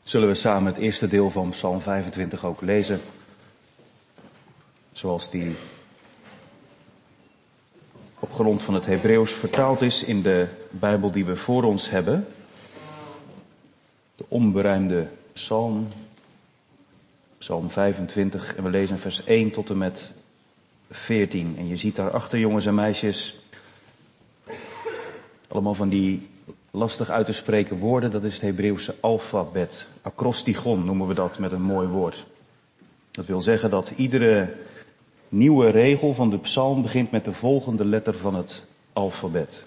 Zullen we samen het eerste deel van Psalm 25 ook lezen, zoals die op grond van het Hebreeuws vertaald is in de Bijbel die we voor ons hebben. De onberijmde Psalm, Psalm 25, en we lezen vers 1 tot en met 14. En je ziet daarachter, jongens en meisjes, allemaal van die lastig uit te spreken woorden. Dat is het Hebreeuwse alfabet. Acrostigon noemen we dat met een mooi woord. Dat wil zeggen dat iedere nieuwe regel van de psalm begint met de volgende letter van het alfabet.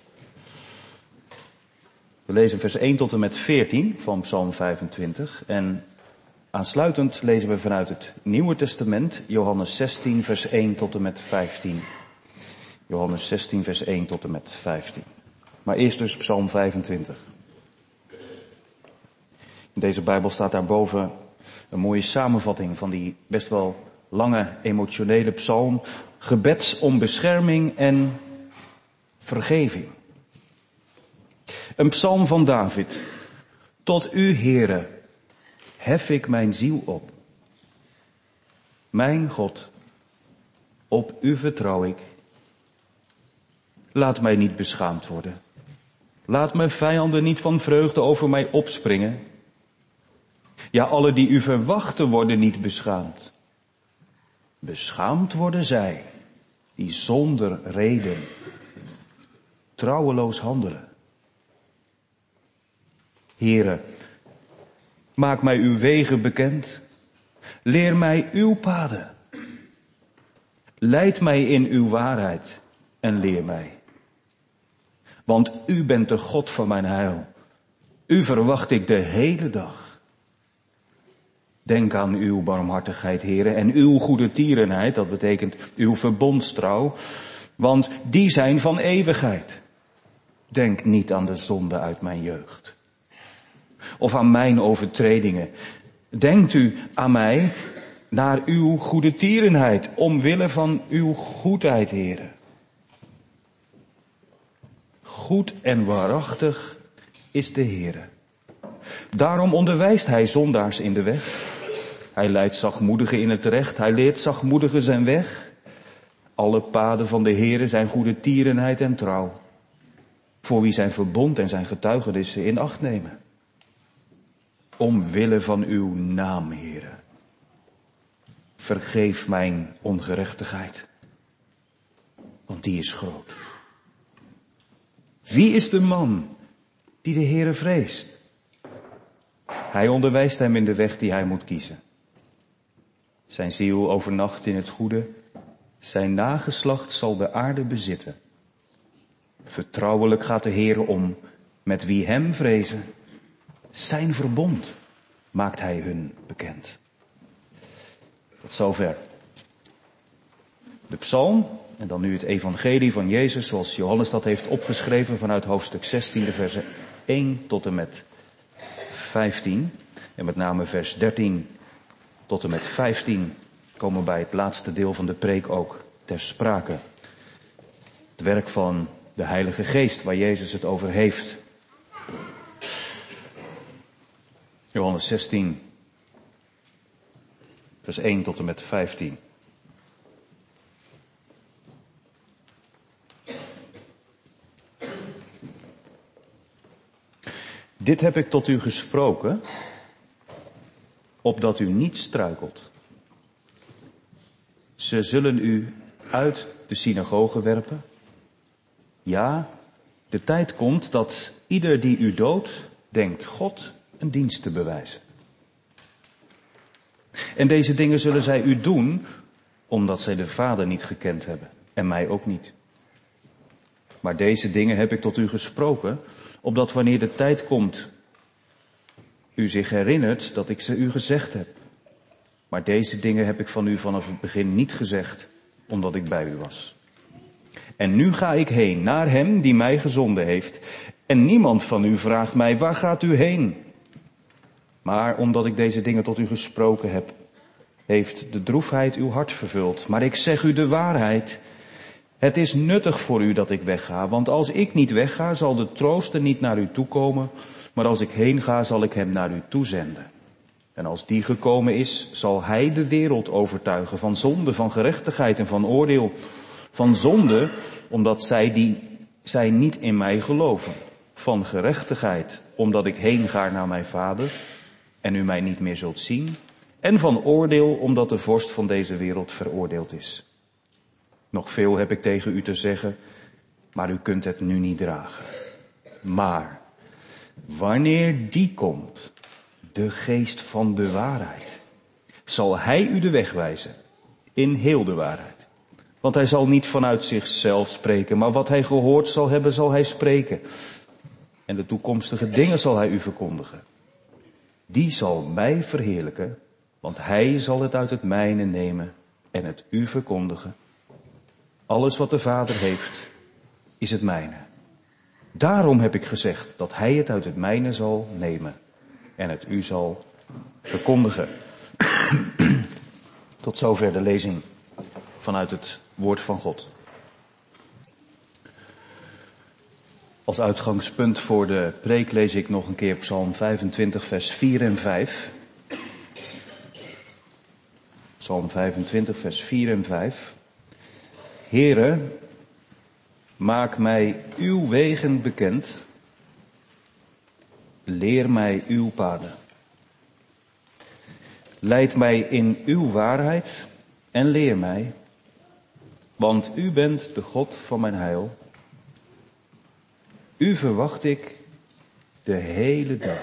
We lezen vers 1 tot en met 14 van Psalm 25. En aansluitend lezen we vanuit het Nieuwe Testament Johannes 16 vers 1 tot en met 15. Johannes 16 vers 1 tot en met 15. Maar eerst dus Psalm 25. In deze Bijbel staat daarboven een mooie samenvatting van die best wel lange emotionele psalm. Gebed om bescherming en vergeving. Een psalm van David. Tot u, Heere, hef ik mijn ziel op. Mijn God, op u vertrouw ik. Laat mij niet beschaamd worden. Laat mijn vijanden niet van vreugde over mij opspringen. Ja, alle die u verwachten worden niet beschaamd. Beschaamd worden zij die zonder reden trouweloos handelen. Heere, maak mij uw wegen bekend. Leer mij uw paden. Leid mij in uw waarheid en leer mij. Want u bent de God van mijn heil. U verwacht ik de hele dag. Denk aan uw barmhartigheid, Heere, en uw goede tierenheid, dat betekent uw verbondstrouw, want die zijn van eeuwigheid. Denk niet aan de zonde uit mijn jeugd. Of aan mijn overtredingen. Denkt u aan mij naar uw goede tierenheid, omwille van uw goedheid, Heere. Goed en waarachtig is de Heere. Daarom onderwijst hij zondaars in de weg. Hij leidt zachtmoedigen in het recht. Hij leert zachtmoedigen zijn weg. Alle paden van de Heere zijn goede tierenheid en trouw. Voor wie zijn verbond en zijn getuigenissen in acht nemen. Omwille van uw naam, Heere. Vergeef mijn ongerechtigheid. Want die is groot. Wie is de man die de Heere vreest? Hij onderwijst hem in de weg die hij moet kiezen. Zijn ziel overnacht in het goede. Zijn nageslacht zal de aarde bezitten. Vertrouwelijk gaat de Heere om met wie hem vrezen. Zijn verbond maakt hij hun bekend. Tot zover de psalm. En dan nu het evangelie van Jezus, zoals Johannes dat heeft opgeschreven vanuit hoofdstuk 16, de versen 1 tot en met 15. En met name vers 13 tot en met 15 komen bij het laatste deel van de preek ook ter sprake. Het werk van de Heilige Geest, waar Jezus het over heeft. Johannes 16, vers 1 tot en met 15. Dit heb ik tot u gesproken, opdat u niet struikelt. Ze zullen u uit de synagoge werpen. Ja, de tijd komt dat ieder die u doodt, denkt God een dienst te bewijzen. En deze dingen zullen zij u doen, omdat zij de Vader niet gekend hebben, en mij ook niet. Maar deze dingen heb ik tot u gesproken, opdat wanneer de tijd komt, u zich herinnert dat ik ze u gezegd heb. Maar deze dingen heb ik van u vanaf het begin niet gezegd, omdat ik bij u was. En nu ga ik heen naar hem die mij gezonden heeft. En niemand van u vraagt mij, waar gaat u heen? Maar omdat ik deze dingen tot u gesproken heb, heeft de droefheid uw hart vervuld. Maar ik zeg u de waarheid. Het is nuttig voor u dat ik wegga, want als ik niet wegga, zal de trooster niet naar u toekomen, maar als ik heen ga, zal ik hem naar u toezenden. En als die gekomen is, zal hij de wereld overtuigen van zonde, van gerechtigheid en van oordeel. Van zonde, omdat zij niet in mij geloven. Van gerechtigheid, omdat ik heen ga naar mijn Vader en u mij niet meer zult zien. En van oordeel, omdat de vorst van deze wereld veroordeeld is. Nog veel heb ik tegen u te zeggen, maar u kunt het nu niet dragen. Maar wanneer die komt, de geest van de waarheid, zal hij u de weg wijzen in heel de waarheid. Want hij zal niet vanuit zichzelf spreken, maar wat hij gehoord zal hebben, zal hij spreken. En de toekomstige dingen zal hij u verkondigen. Die zal mij verheerlijken, want hij zal het uit het mijne nemen en het u verkondigen. Alles wat de Vader heeft, is het mijne. Daarom heb ik gezegd dat hij het uit het mijne zal nemen en het u zal verkondigen. Tot zover de lezing vanuit het woord van God. Als uitgangspunt voor de preek lees ik nog een keer Psalm 25 vers 4 en 5. Psalm 25 vers 4 en 5. Heere, maak mij uw wegen bekend. Leer mij uw paden. Leid mij in uw waarheid en leer mij, want u bent de God van mijn heil. U verwacht ik de hele dag.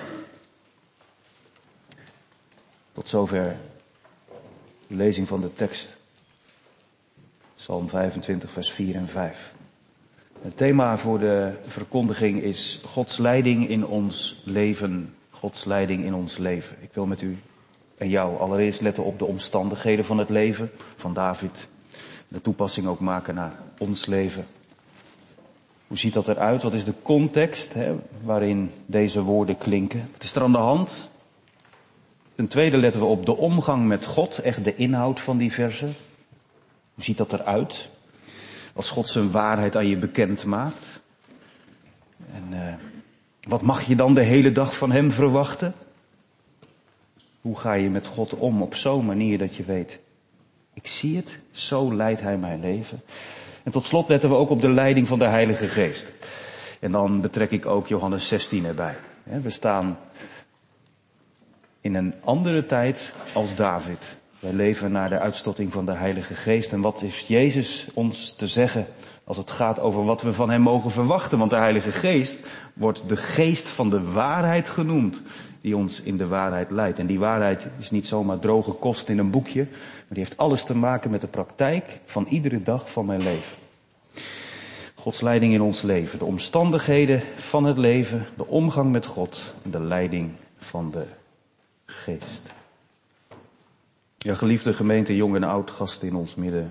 Tot zover de lezing van de tekst. Psalm 25 vers 4 en 5. Het thema voor de verkondiging is Gods leiding in ons leven. Gods leiding in ons leven. Ik wil met u en jou allereerst letten op de omstandigheden van het leven van David. De toepassing ook maken naar ons leven. Hoe ziet dat eruit? Wat is de context waarin deze woorden klinken? Het is er aan de hand. Ten tweede letten we op de omgang met God, echt de inhoud van die versen. Hoe ziet dat eruit? Als God zijn waarheid aan je bekend maakt. En wat mag je dan de hele dag van hem verwachten? Hoe ga je met God om op zo'n manier dat je weet, ik zie het, zo leidt hij mijn leven. En tot slot letten we ook op de leiding van de Heilige Geest. En dan betrek ik ook Johannes 16 erbij. We staan in een andere tijd als David. Wij leven naar de uitstorting van de Heilige Geest. En wat heeft Jezus ons te zeggen als het gaat over wat we van hem mogen verwachten? Want de Heilige Geest wordt de geest van de waarheid genoemd, die ons in de waarheid leidt. En die waarheid is niet zomaar droge kost in een boekje, maar die heeft alles te maken met de praktijk van iedere dag van mijn leven. Gods leiding in ons leven, de omstandigheden van het leven, de omgang met God en de leiding van de Geest. Ja, geliefde gemeente, jong en oud, gasten in ons midden.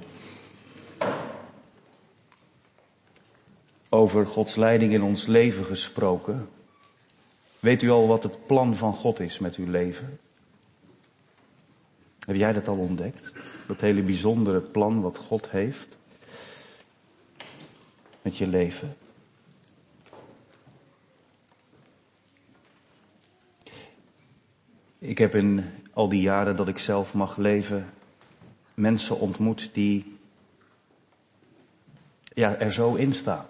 Over Gods leiding in ons leven gesproken. Weet u al wat het plan van God is met uw leven? Heb jij dat al ontdekt? Dat hele bijzondere plan wat God heeft met je leven. Ik heb in al die jaren dat ik zelf mag leven mensen ontmoet die er zo in staan.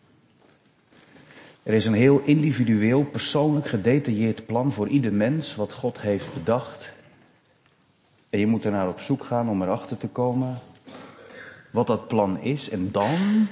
Er is een heel individueel, persoonlijk gedetailleerd plan voor ieder mens wat God heeft bedacht. En je moet er naar op zoek gaan om erachter te komen wat dat plan is. En dan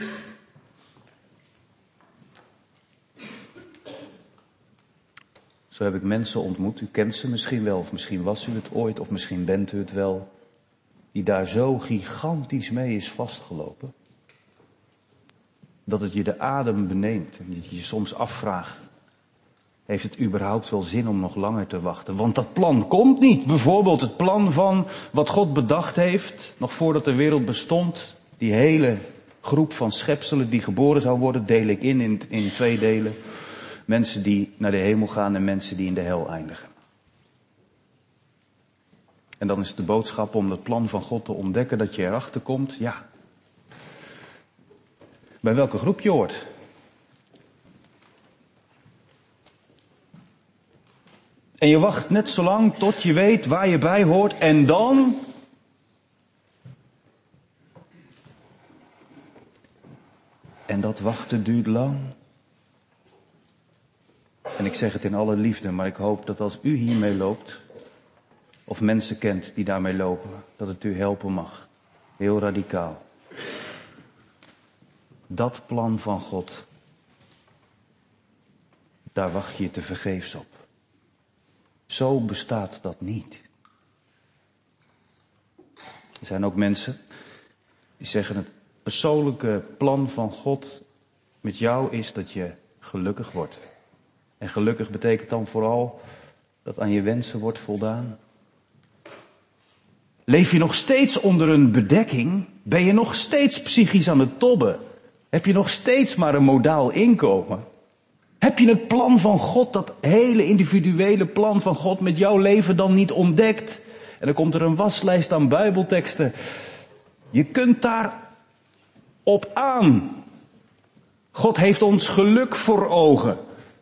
zo heb ik mensen ontmoet, u kent ze misschien wel, of misschien was u het ooit, of misschien bent u het wel, die daar zo gigantisch mee is vastgelopen, dat het je de adem beneemt en dat je je soms afvraagt, heeft het überhaupt wel zin om nog langer te wachten? Want dat plan komt niet. Bijvoorbeeld het plan van wat God bedacht heeft, nog voordat de wereld bestond, die hele groep van schepselen die geboren zou worden, deel ik in twee delen. Mensen die naar de hemel gaan en mensen die in de hel eindigen. En dan is de boodschap om het plan van God te ontdekken, dat je erachter komt, ja, bij welke groep je hoort. En je wacht net zo lang tot je weet waar je bij hoort. En dan... En dat wachten duurt lang. En ik zeg het in alle liefde, maar ik hoop dat als u hiermee loopt, of mensen kent die daarmee lopen, dat het u helpen mag. Heel radicaal. Dat plan van God, daar wacht je te vergeefs op. Zo bestaat dat niet. Er zijn ook mensen die zeggen het persoonlijke plan van God met jou is dat je gelukkig wordt. En gelukkig betekent dan vooral dat aan je wensen wordt voldaan. Leef je nog steeds onder een bedekking? Ben je nog steeds psychisch aan het tobben? Heb je nog steeds maar een modaal inkomen? Heb je het plan van God, dat hele individuele plan van God met jouw leven dan niet ontdekt? En dan komt er een waslijst aan Bijbelteksten. Je kunt daar op aan. God heeft ons geluk voor ogen.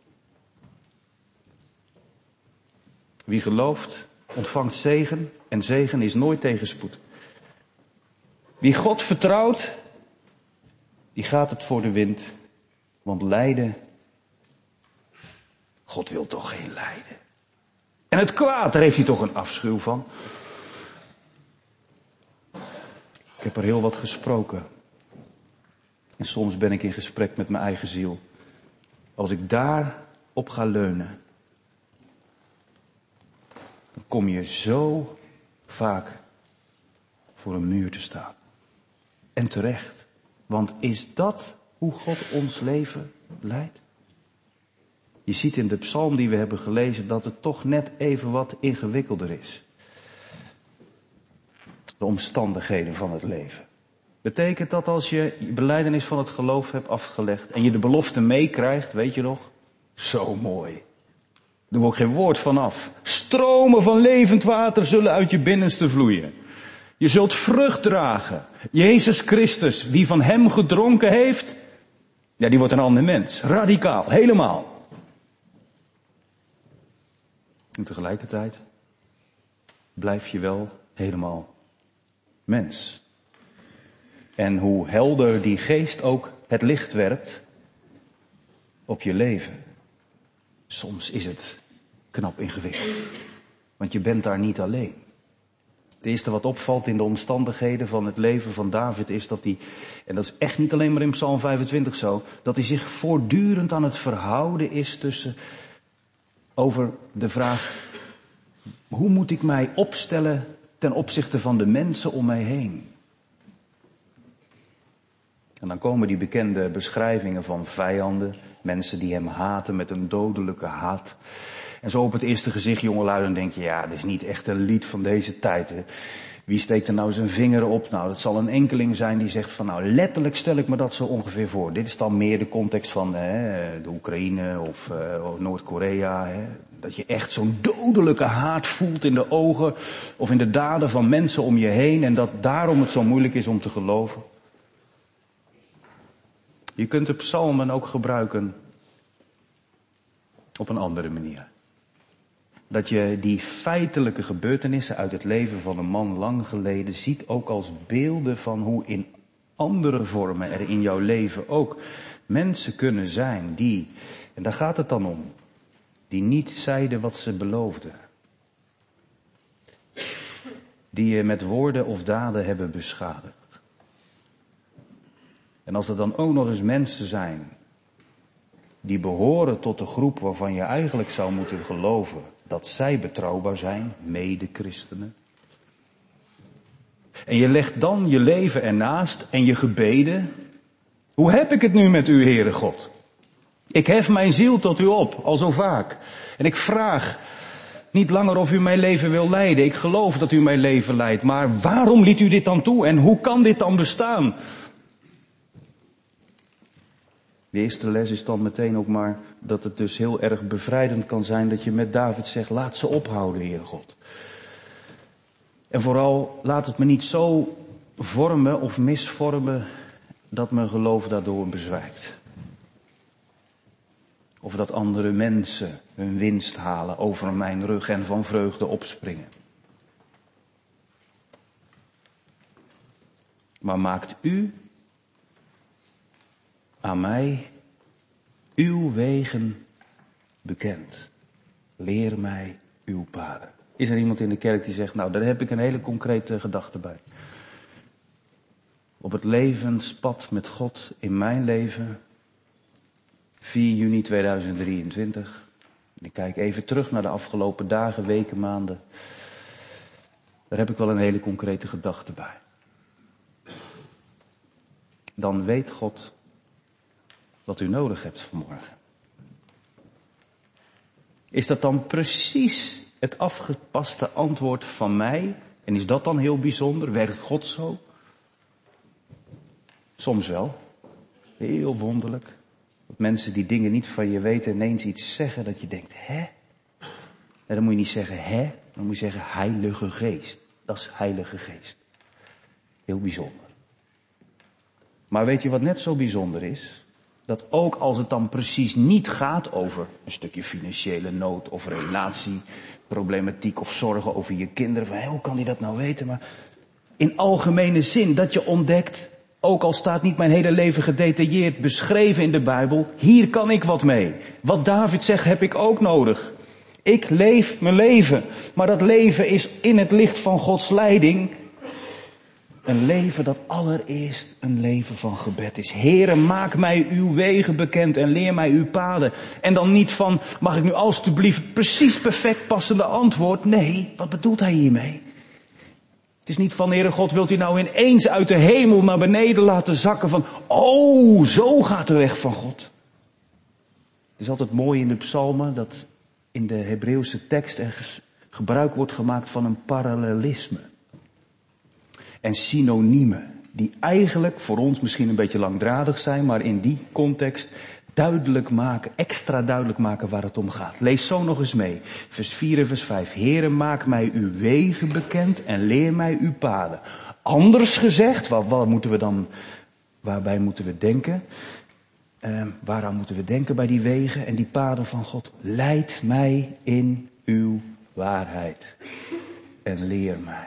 Wie gelooft, ontvangt zegen. En zegen is nooit tegenspoed. Wie God vertrouwt, die gaat het voor de wind. Want lijden, God wil toch geen lijden. En het kwaad, daar heeft hij toch een afschuw van. Ik heb er heel wat gesproken. En soms ben ik in gesprek met mijn eigen ziel. Als ik daarop ga leunen, dan kom je zo vaak voor een muur te staan. En terecht. Want is dat hoe God ons leven leidt? Je ziet in de psalm die we hebben gelezen dat het toch net even wat ingewikkelder is. De omstandigheden van het leven. Betekent dat als je belijdenis van het geloof hebt afgelegd en je de belofte meekrijgt, weet je nog? Zo mooi. Daar doen we ook geen woord van af. Stromen van levend water zullen uit je binnenste vloeien. Je zult vrucht dragen. Jezus Christus, wie van hem gedronken heeft, ja, die wordt een ander mens. Radicaal, helemaal. En tegelijkertijd blijf je wel helemaal mens. En hoe helder die geest ook het licht werpt op je leven. Soms is het knap ingewikkeld. Want je bent daar niet alleen. Het eerste wat opvalt in de omstandigheden van het leven van David is dat hij, en dat is echt niet alleen maar in Psalm 25 zo, dat hij zich voortdurend aan het verhouden is over de vraag, hoe moet ik mij opstellen ten opzichte van de mensen om mij heen? En dan komen die bekende beschrijvingen van vijanden, mensen die hem haten met een dodelijke haat. En zo op het eerste gezicht, jongelui, dan denk je, ja, dit is niet echt een lied van deze tijd. Hè. Wie steekt er nou zijn vinger op? Nou, dat zal een enkeling zijn die zegt van, nou, letterlijk stel ik me dat zo ongeveer voor. Dit is dan meer de context van de Oekraïne of Noord-Korea. Hè. Dat je echt zo'n dodelijke haat voelt in de ogen of in de daden van mensen om je heen. En dat daarom het zo moeilijk is om te geloven. Je kunt de psalmen ook gebruiken op een andere manier. Dat je die feitelijke gebeurtenissen uit het leven van een man lang geleden ziet ook als beelden van hoe in andere vormen er in jouw leven ook mensen kunnen zijn die, en daar gaat het dan om, die niet zeiden wat ze beloofden. Die je met woorden of daden hebben beschadigd. En als er dan ook nog eens mensen zijn die behoren tot de groep waarvan je eigenlijk zou moeten geloven dat zij betrouwbaar zijn, mede-christenen. En je legt dan je leven ernaast en je gebeden. Hoe heb ik het nu met u, Heere God? Ik hef mijn ziel tot u op, al zo vaak. En ik vraag niet langer of u mijn leven wil leiden. Ik geloof dat u mijn leven leidt. Maar waarom liet u dit dan toe? En hoe kan dit dan bestaan? De eerste les is dan meteen ook maar dat het dus heel erg bevrijdend kan zijn dat je met David zegt, laat ze ophouden, Heere God. En vooral laat het me niet zo vormen of misvormen dat mijn geloof daardoor bezwijkt. Of dat andere mensen hun winst halen over mijn rug en van vreugde opspringen. Maar maakt u aan mij uw wegen bekend. Leer mij uw paden. Is er iemand in de kerk die zegt, nou daar heb ik een hele concrete gedachte bij. Op het levenspad met God in mijn leven, 4 juni 2023. Ik kijk even terug naar de afgelopen dagen, weken, maanden. Daar heb ik wel een hele concrete gedachte bij. Dan weet God wat u nodig hebt vanmorgen. Is dat dan precies het afgepaste antwoord van mij? En is dat dan heel bijzonder? Werkt God zo? Soms wel. Heel wonderlijk. Dat mensen die dingen niet van je weten ineens iets zeggen dat je denkt, hè? En dan moet je niet zeggen, hè? Dan moet je zeggen, Heilige Geest. Dat is Heilige Geest. Heel bijzonder. Maar weet je wat net zo bijzonder is? Dat ook als het dan precies niet gaat over een stukje financiële nood of relatieproblematiek of zorgen over je kinderen. Van, hoe kan die dat nou weten? Maar in algemene zin dat je ontdekt, ook al staat niet mijn hele leven gedetailleerd beschreven in de Bijbel, hier kan ik wat mee. Wat David zegt heb ik ook nodig. Ik leef mijn leven, maar dat leven is in het licht van Gods leiding een leven dat allereerst een leven van gebed is. Heere, maak mij uw wegen bekend en leer mij uw paden. En dan niet van, mag ik nu alstublieft precies perfect passende antwoord? Nee, wat bedoelt hij hiermee? Het is niet van, Heere God, wilt u nou ineens uit de hemel naar beneden laten zakken van, oh, zo gaat de weg van God. Het is altijd mooi in de psalmen dat in de Hebreeuwse tekst er gebruik wordt gemaakt van een parallelisme. En synoniemen, die eigenlijk voor ons misschien een beetje langdradig zijn, maar in die context duidelijk maken, extra duidelijk maken waar het om gaat. Lees zo nog eens mee. Vers 4 en vers 5. Heere, maak mij uw wegen bekend en leer mij uw paden. Anders gezegd, wat moeten we dan, waarbij moeten we denken? Waaraan moeten we denken bij die wegen en die paden van God? Leid mij in uw waarheid en leer mij.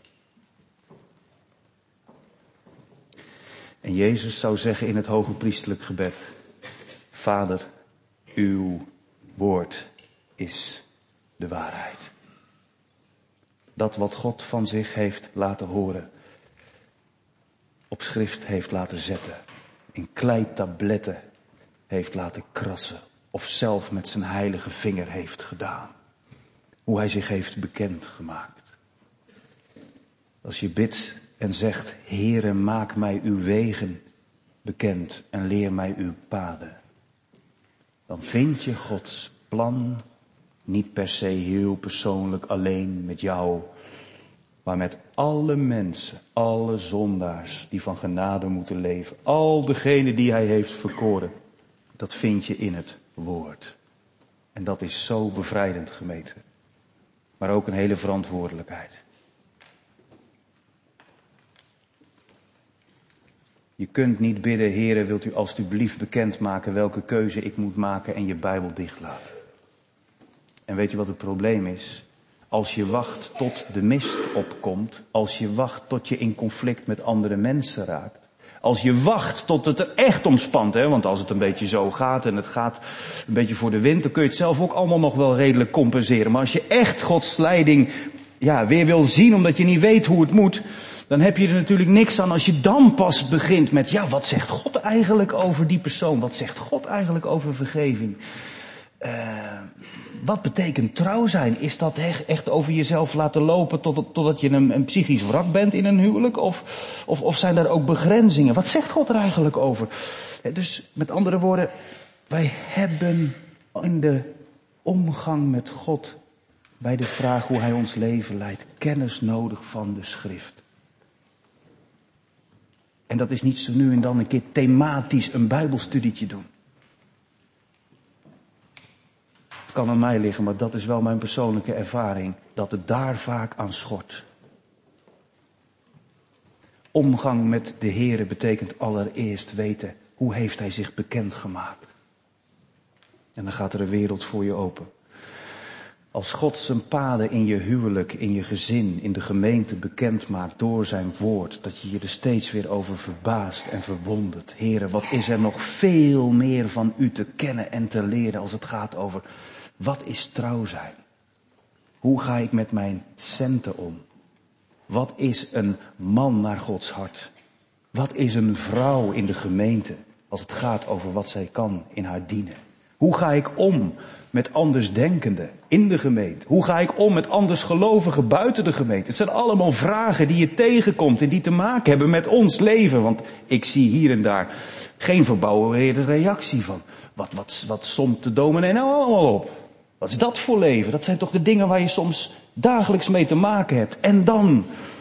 En Jezus zou zeggen in het hoge priesterlijk gebed, Vader, uw woord is de waarheid. Dat wat God van zich heeft laten horen, op schrift heeft laten zetten, in kleitabletten heeft laten krassen, of zelf met zijn heilige vinger heeft gedaan. Hoe hij zich heeft bekendgemaakt. Als je bidt en zegt, Heere, maak mij uw wegen bekend en leer mij uw paden. Dan vind je Gods plan niet per se heel persoonlijk alleen met jou, maar met alle mensen, alle zondaars die van genade moeten leven. Al degenen die hij heeft verkoren, dat vind je in het woord. En dat is zo bevrijdend, gemeente. Maar ook een hele verantwoordelijkheid. Je kunt niet bidden, Heere, wilt u alstublieft bekendmaken welke keuze ik moet maken en je Bijbel dichtlaten. En weet je wat het probleem is? Als je wacht tot de mist opkomt, als je wacht tot je in conflict met andere mensen raakt, als je wacht tot het er echt omspant, want als het een beetje zo gaat en het gaat een beetje voor de wind, dan kun je het zelf ook allemaal nog wel redelijk compenseren. Maar als je echt Gods leiding weer wil zien omdat je niet weet hoe het moet, dan heb je er natuurlijk niks aan als je dan pas begint met, wat zegt God eigenlijk over die persoon? Wat zegt God eigenlijk over vergeving? Wat betekent trouw zijn? Is dat echt over jezelf laten lopen totdat je een psychisch wrak bent in een huwelijk? Of zijn daar ook begrenzingen? Wat zegt God er eigenlijk over? Dus met andere woorden, wij hebben in de omgang met God, bij de vraag hoe hij ons leven leidt, kennis nodig van de schrift. En dat is niet zo nu en dan een keer thematisch een bijbelstudietje doen. Het kan aan mij liggen, maar dat is wel mijn persoonlijke ervaring, dat het daar vaak aan schort. Omgang met de Heere betekent allereerst weten, hoe heeft hij zich bekendgemaakt? En dan gaat er een wereld voor je open. Als God zijn paden in je huwelijk, in je gezin, in de gemeente bekend maakt door zijn woord, dat je je er steeds weer over verbaast en verwondert. Heren, wat is er nog veel meer van u te kennen en te leren als het gaat over wat is trouw zijn? Hoe ga ik met mijn centen om? Wat is een man naar Gods hart? Wat is een vrouw in de gemeente als het gaat over wat zij kan in haar dienen? Hoe ga ik om met andersdenkenden in de gemeente? Hoe ga ik om met andersgelovigen buiten de gemeente? Het zijn allemaal vragen die je tegenkomt en die te maken hebben met ons leven. Want ik zie hier en daar geen verbouwereerde reactie van. Wat somt de dominee nou allemaal op? Wat is dat voor leven? Dat zijn toch de dingen waar je soms dagelijks mee te maken hebt. En dan.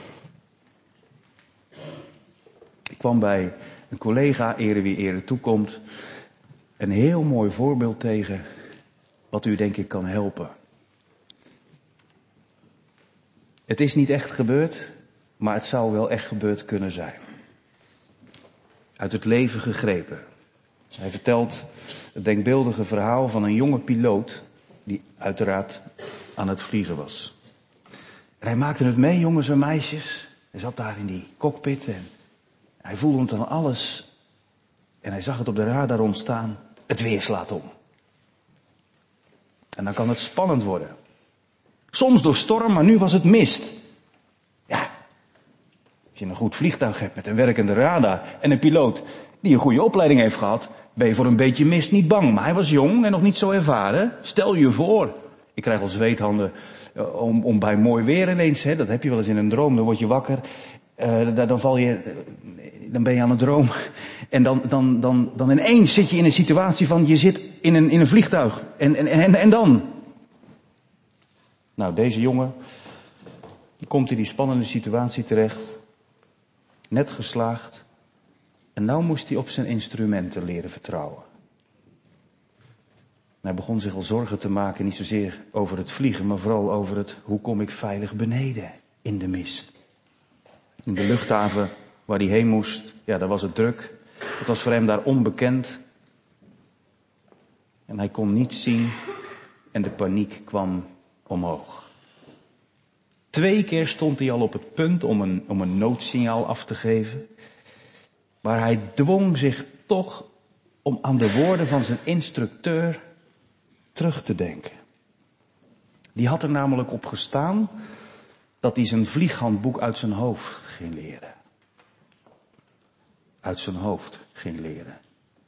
Ik kwam bij een collega, ere wie ere toekomt, een heel mooi voorbeeld tegen wat u denk ik kan helpen. Het is niet echt gebeurd, maar het zou wel echt gebeurd kunnen zijn. Uit het leven gegrepen. Hij vertelt het denkbeeldige verhaal van een jonge piloot die uiteraard aan het vliegen was. En hij maakte het mee, jongens en meisjes. Hij zat daar in die cockpit en hij voelde het aan alles. En hij zag het op de radar ontstaan. Het weer slaat om. En dan kan het spannend worden. Soms door storm, maar nu was het mist. Ja, als je een goed vliegtuig hebt met een werkende radar en een piloot die een goede opleiding heeft gehad, ben je voor een beetje mist niet bang. Maar hij was jong en nog niet zo ervaren. Stel je voor. Ik krijg al zweethanden om bij mooi weer ineens, hè, dat heb je wel eens in een droom, dan word je wakker. Dan ben je aan het dromen. En dan ineens zit je in een situatie van, je zit in een vliegtuig. En dan? Nou, deze jongen, die komt in die spannende situatie terecht. Net geslaagd. En nou moest hij op zijn instrumenten leren vertrouwen. En hij begon zich al zorgen te maken, niet zozeer over het vliegen, maar vooral over het, hoe kom ik veilig beneden in de mist. In de luchthaven waar hij heen moest, ja, daar was het druk. Het was voor hem daar onbekend. En hij kon niets zien en de paniek kwam omhoog. 2 keer stond hij al op het punt om een noodsignaal af te geven. Maar hij dwong zich toch om aan de woorden van zijn instructeur terug te denken. Die had er namelijk op gestaan dat hij zijn vlieghandboek uit zijn hoofd ging leren. Uit zijn hoofd ging leren.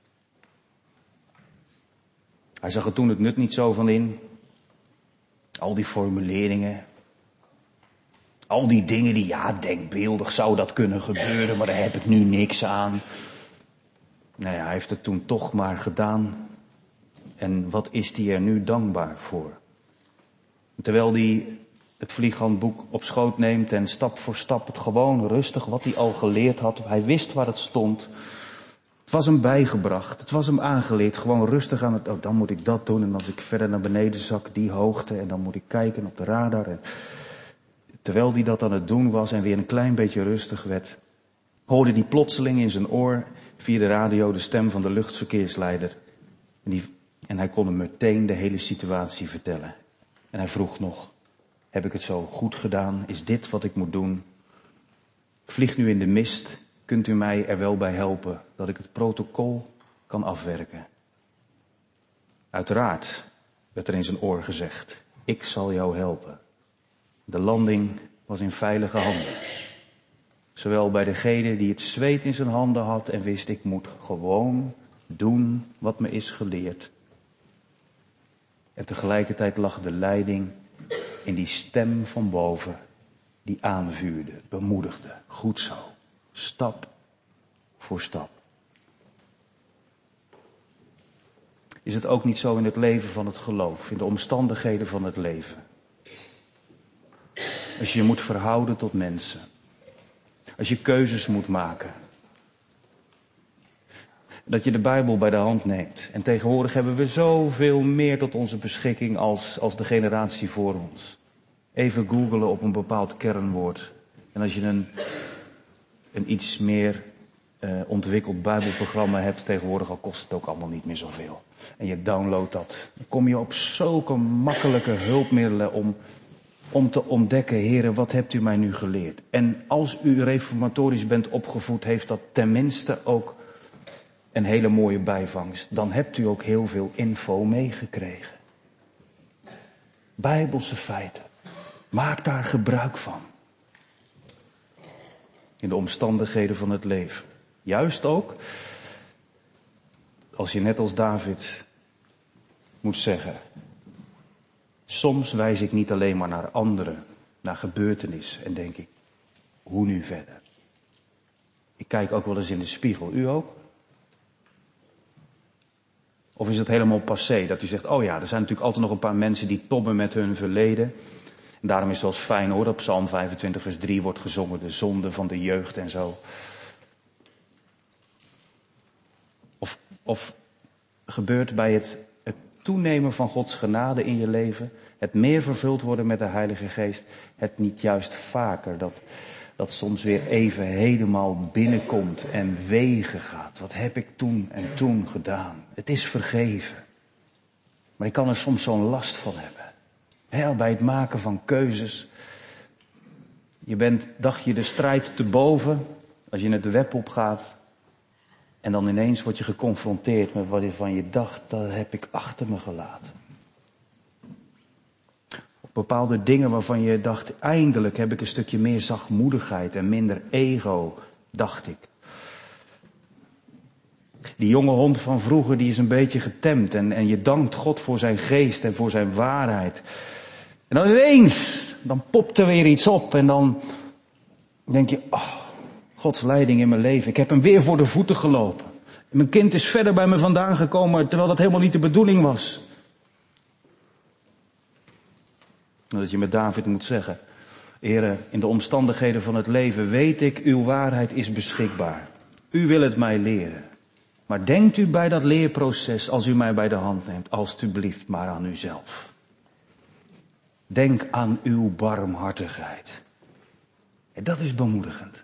Hij zag er toen het nut niet zo van in. Al die formuleringen. Al die dingen die, ja, denkbeeldig zou dat kunnen gebeuren, maar daar heb ik nu niks aan. Nou ja, hij heeft het toen toch maar gedaan. En wat is hij er nu dankbaar voor? Terwijl hij het vlieghandboek op schoot neemt en stap voor stap het gewoon rustig wat hij al geleerd had. Hij wist waar het stond. Het was hem bijgebracht. Het was hem aangeleerd. Gewoon rustig aan het, dan moet ik dat doen. En als ik verder naar beneden zak, die hoogte. En dan moet ik kijken op de radar. En terwijl hij dat aan het doen was en weer een klein beetje rustig werd, hoorde hij plotseling in zijn oor via de radio de stem van de luchtverkeersleider. En hij kon hem meteen de hele situatie vertellen. En hij vroeg nog, heb ik het zo goed gedaan? Is dit wat ik moet doen? Ik vlieg nu in de mist. Kunt u mij er wel bij helpen dat ik het protocol kan afwerken? Uiteraard, werd er in zijn oor gezegd. Ik zal jou helpen. De landing was in veilige handen. Zowel bij degene die het zweet in zijn handen had en wist, ik moet gewoon doen wat me is geleerd. En tegelijkertijd lag de leiding in die stem van boven die aanvuurde, bemoedigde. Goed zo. Stap voor stap. Is het ook niet zo in het leven van het geloof, in de omstandigheden van het leven? Als je je moet verhouden tot mensen. Als je keuzes moet maken. Dat je de Bijbel bij de hand neemt. En tegenwoordig hebben we zoveel meer tot onze beschikking als de generatie voor ons. Even googelen op een bepaald kernwoord. En als je een iets meer ontwikkeld bijbelprogramma hebt tegenwoordig, al kost het ook allemaal niet meer zoveel. En je downloadt dat. Dan kom je op zulke makkelijke hulpmiddelen om te ontdekken, Heere, wat hebt u mij nu geleerd? En als u reformatorisch bent opgevoed, heeft dat tenminste ook een hele mooie bijvangst. Dan hebt u ook heel veel info meegekregen. Bijbelse feiten. Maak daar gebruik van. In de omstandigheden van het leven. Juist ook als je net als David moet zeggen, soms wijs ik niet alleen maar naar anderen, naar gebeurtenissen en denk ik, hoe nu verder? Ik kijk ook wel eens in de spiegel, u ook? Of is het helemaal passé dat u zegt, oh ja, er zijn natuurlijk altijd nog een paar mensen die tobben met hun verleden. En daarom is het wel eens fijn hoor, dat Psalm 25 vers 3 wordt gezongen, de zonde van de jeugd en zo. Of gebeurt bij het toenemen van Gods genade in je leven, het meer vervuld worden met de Heilige Geest, het niet juist vaker dat soms weer even helemaal binnenkomt en wegen gaat. Wat heb ik toen en toen gedaan? Het is vergeven. Maar ik kan er soms zo'n last van hebben. Bij het maken van keuzes. Dacht je de strijd te boven, als je het web opgaat. En dan ineens word je geconfronteerd met waarvan je dacht, dat heb ik achter me gelaten. Op bepaalde dingen waarvan je dacht, eindelijk heb ik een stukje meer zachtmoedigheid en minder ego, dacht ik. Die jonge hond van vroeger, die is een beetje getemd en je dankt God voor zijn geest en voor zijn waarheid. En dan ineens, dan popt er weer iets op en dan denk je, Gods leiding in mijn leven. Ik heb hem weer voor de voeten gelopen. Mijn kind is verder bij me vandaan gekomen, terwijl dat helemaal niet de bedoeling was. Dat je met David moet zeggen, Heere, in de omstandigheden van het leven weet ik, uw waarheid is beschikbaar. U wil het mij leren. Maar denkt u bij dat leerproces, als u mij bij de hand neemt, alstublieft maar aan uzelf. Denk aan uw barmhartigheid. En dat is bemoedigend.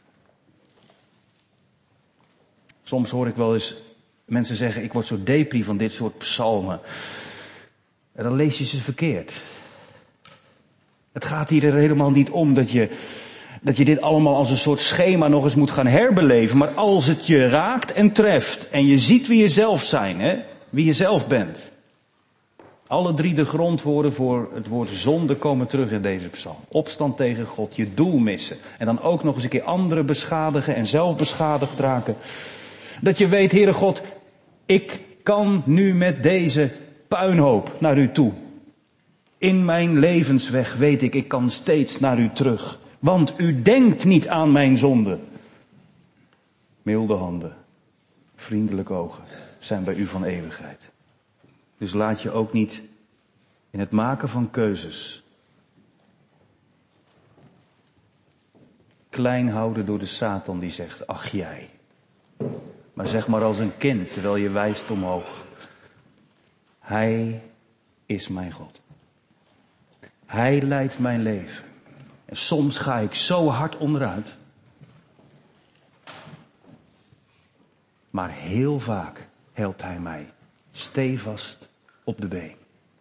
Soms hoor ik wel eens mensen zeggen, ik word zo depri van dit soort psalmen. En dan lees je ze verkeerd. Het gaat hier er helemaal niet om dat je dit allemaal als een soort schema nog eens moet gaan herbeleven. Maar als het je raakt en treft en je ziet wie je zelf zijn, wie je zelf bent. Alle 3 de grondwoorden voor het woord zonde komen terug in deze psalm. Opstand tegen God, je doel missen. En dan ook nog eens een keer anderen beschadigen en zelf beschadigd raken. Dat je weet, Heere God, ik kan nu met deze puinhoop naar u toe. In mijn levensweg weet ik kan steeds naar u terug. Want u denkt niet aan mijn zonde. Milde handen, vriendelijke ogen zijn bij u van eeuwigheid. Dus laat je ook niet in het maken van keuzes klein houden door de Satan die zegt, ach jij. Maar zeg maar als een kind, terwijl je wijst omhoog. Hij is mijn God. Hij leidt mijn leven. En soms ga ik zo hard onderuit. Maar heel vaak helpt hij mij stevast op de been.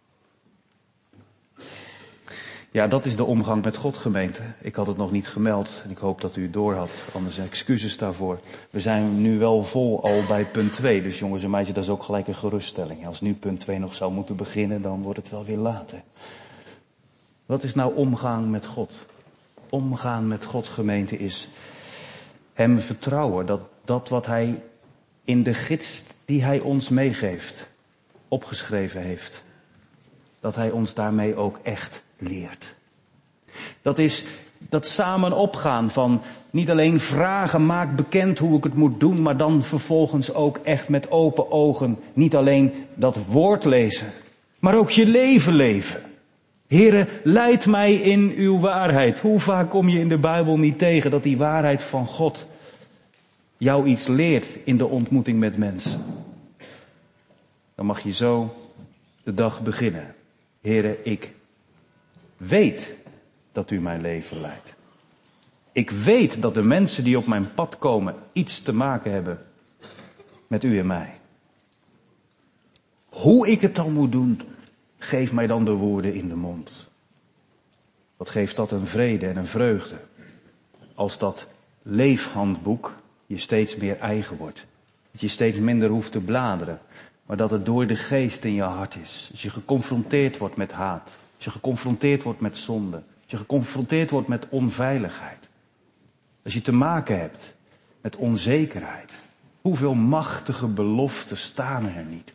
Ja, dat is de omgang met God, gemeente. Ik had het nog niet gemeld en ik hoop dat u het door had. Anders excuses daarvoor. We zijn nu wel vol al bij punt 2. Dus jongens en meisjes, dat is ook gelijk een geruststelling. Als nu punt 2 nog zou moeten beginnen, dan wordt het wel weer later. Wat is nou omgaan met God? Omgaan met God, gemeente, is hem vertrouwen. Dat wat hij in de gids die hij ons meegeeft, opgeschreven heeft. Dat hij ons daarmee ook echt leert. Dat is dat samen opgaan van niet alleen vragen, maak bekend hoe ik het moet doen, maar dan vervolgens ook echt met open ogen niet alleen dat woord lezen, maar ook je leven leven. Heere, leid mij in uw waarheid. Hoe vaak kom je in de Bijbel niet tegen dat die waarheid van God jou iets leert in de ontmoeting met mensen? Dan mag je zo de dag beginnen. Heere, ik weet dat u mijn leven leidt. Ik weet dat de mensen die op mijn pad komen iets te maken hebben met u en mij. Hoe ik het dan moet doen, geef mij dan de woorden in de mond. Wat geeft dat een vrede en een vreugde. Als dat leefhandboek je steeds meer eigen wordt. Dat je steeds minder hoeft te bladeren. Maar dat het door de geest in je hart is. Als je geconfronteerd wordt met haat. Als je geconfronteerd wordt met zonde. Als je geconfronteerd wordt met onveiligheid. Als je te maken hebt met onzekerheid. Hoeveel machtige beloften staan er niet.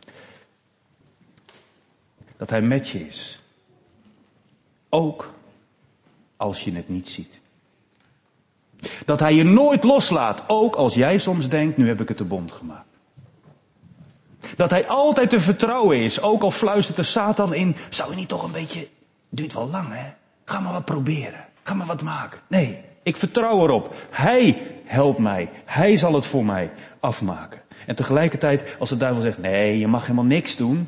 Dat hij met je is. Ook als je het niet ziet. Dat hij je nooit loslaat, ook als jij soms denkt, nu heb ik het te bond gemaakt. Dat hij altijd te vertrouwen is, ook al fluistert de Satan in, zou je niet toch een beetje, duurt wel lang hè, ga maar wat proberen, ga maar wat maken. Nee, ik vertrouw erop, hij helpt mij, hij zal het voor mij afmaken. En tegelijkertijd, als de duivel zegt, nee, je mag helemaal niks doen,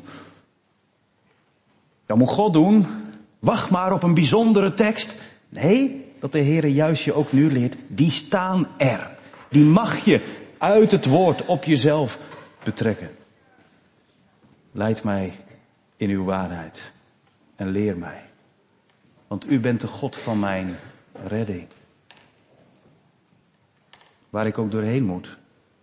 dat moet God doen, wacht maar op een bijzondere tekst. Nee, dat de Heere juist je ook nu leert, die staan er. Die mag je uit het woord op jezelf betrekken. Leid mij in uw waarheid en leer mij. Want u bent de God van mijn redding. Waar ik ook doorheen moet.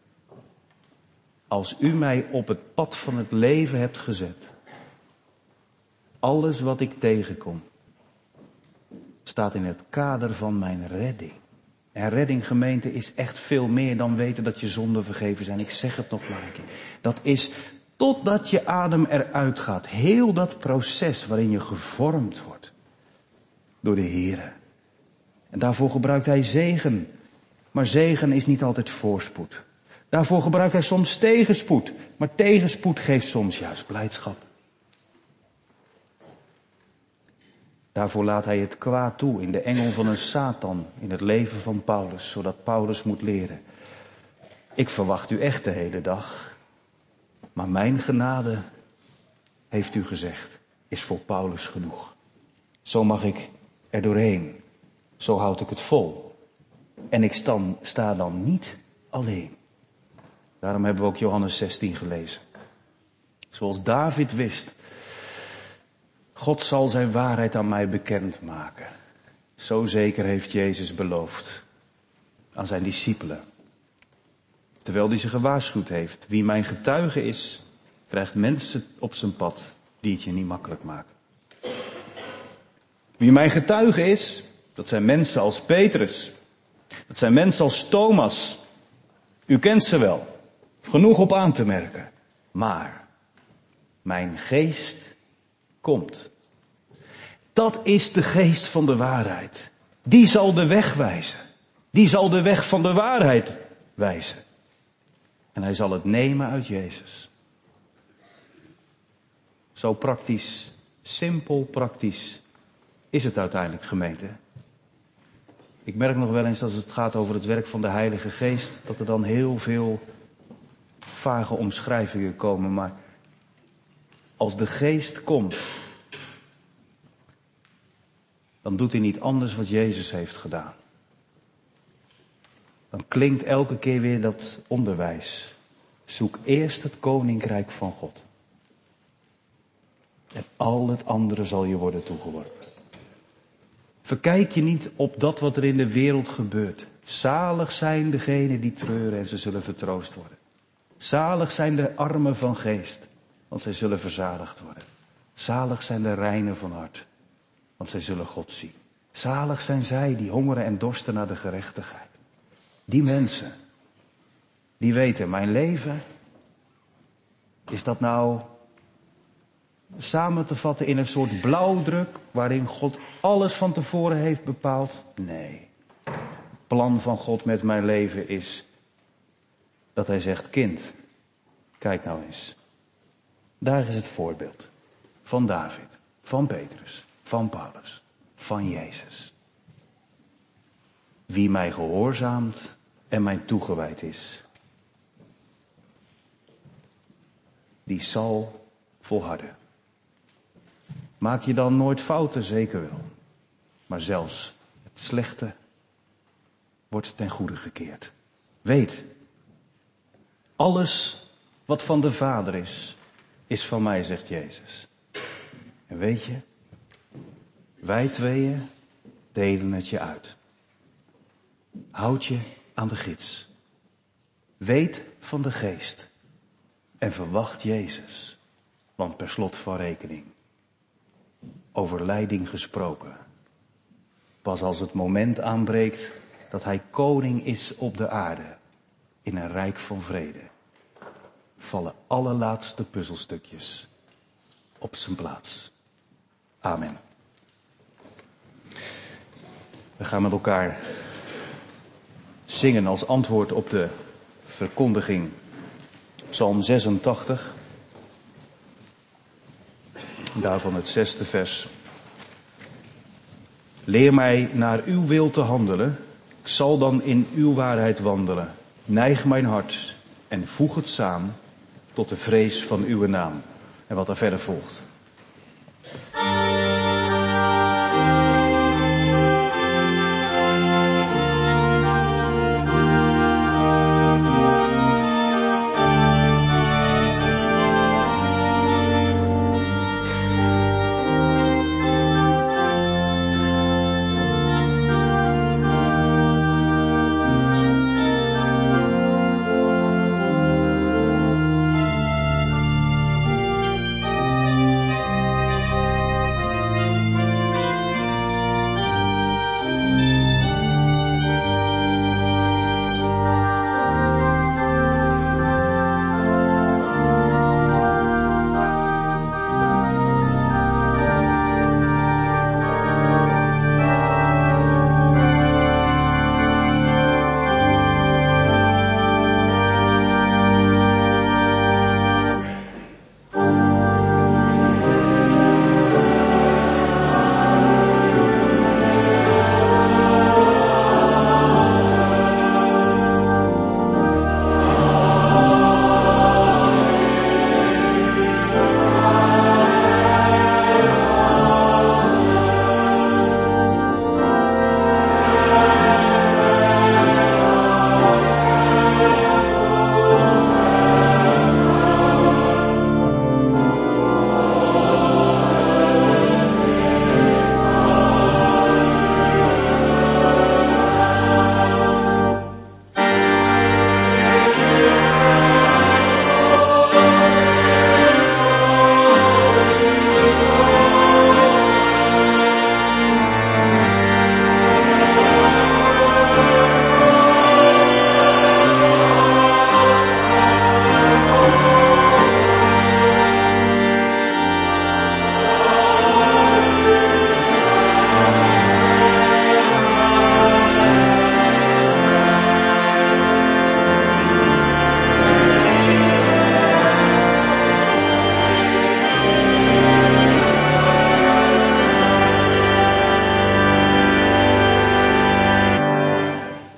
Als u mij op het pad van het leven hebt gezet. Alles wat ik tegenkom. Staat in het kader van mijn redding. En redding, gemeente, is echt veel meer dan weten dat je zonden vergeven zijn. Ik zeg het nog maar een keer. Dat is totdat je adem eruit gaat. Heel dat proces waarin je gevormd wordt. Door de Heere. En daarvoor gebruikt hij zegen. Maar zegen is niet altijd voorspoed. Daarvoor gebruikt hij soms tegenspoed. Maar tegenspoed geeft soms juist blijdschap. Daarvoor laat hij het kwaad toe in de engel van een Satan in het leven van Paulus, zodat Paulus moet leren. Ik verwacht u echt de hele dag, maar mijn genade, heeft u gezegd, is voor Paulus genoeg. Zo mag ik er doorheen, zo houd ik het vol. En ik sta dan niet alleen. Daarom hebben we ook Johannes 16 gelezen. Zoals David wist, God zal zijn waarheid aan mij bekendmaken. Zo zeker heeft Jezus beloofd aan zijn discipelen. Terwijl hij ze gewaarschuwd heeft. Wie mijn getuige is, krijgt mensen op zijn pad die het je niet makkelijk maken. Wie mijn getuige is, dat zijn mensen als Petrus. Dat zijn mensen als Thomas. U kent ze wel. Genoeg op aan te merken. Maar mijn geest komt. Dat is de geest van de waarheid. Die zal de weg wijzen. Die zal de weg van de waarheid wijzen. En hij zal het nemen uit Jezus. Zo praktisch, simpel praktisch is het uiteindelijk, gemeente. Ik merk nog wel eens als het gaat over het werk van de Heilige Geest, dat er dan heel veel vage omschrijvingen komen. Maar als de Geest komt, dan doet hij niet anders wat Jezus heeft gedaan. Dan klinkt elke keer weer dat onderwijs. Zoek eerst het koninkrijk van God. En al het andere zal je worden toegeworpen. Verkijk je niet op dat wat er in de wereld gebeurt. Zalig zijn degenen die treuren en ze zullen vertroost worden. Zalig zijn de armen van geest, want zij zullen verzadigd worden. Zalig zijn de reinen van hart, want zij zullen God zien. Zalig zijn zij die hongeren en dorsten naar de gerechtigheid. Die mensen, die weten, mijn leven, is dat nou samen te vatten in een soort blauwdruk waarin God alles van tevoren heeft bepaald? Nee. Het plan van God met mijn leven is dat hij zegt, kind, kijk nou eens. Daar is het voorbeeld van David, van Petrus, van Paulus, van Jezus. Wie mij gehoorzaamt en mij toegewijd is, die zal volharden. Maak je dan nooit fouten? Zeker wel. Maar zelfs het slechte wordt ten goede gekeerd. Weet, alles wat van de Vader is van mij, zegt Jezus. En weet je, wij tweeën delen het je uit. Houd je aan de gids. Weet van de Geest. En verwacht Jezus. Want per slot van rekening, over leiding gesproken. Pas als het moment aanbreekt dat hij koning is op de aarde, in een rijk van vrede, vallen alle laatste puzzelstukjes op zijn plaats. Amen. We gaan met elkaar zingen als antwoord op de verkondiging. Psalm 86. Daarvan het 6e vers. Leer mij naar uw wil te handelen. Ik zal dan in uw waarheid wandelen. Neig mijn hart en voeg het samen tot de vrees van uw naam. En wat er verder volgt.